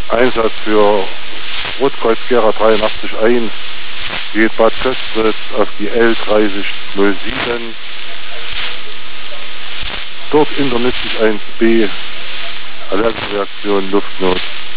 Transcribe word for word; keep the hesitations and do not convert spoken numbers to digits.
Einsatz für Rotkreuz Gera dreiundachtzig eins geht Bad Köstritz auf die L dreißig null sieben. Dort Internet eins B, Alarmreaktion Luftnot.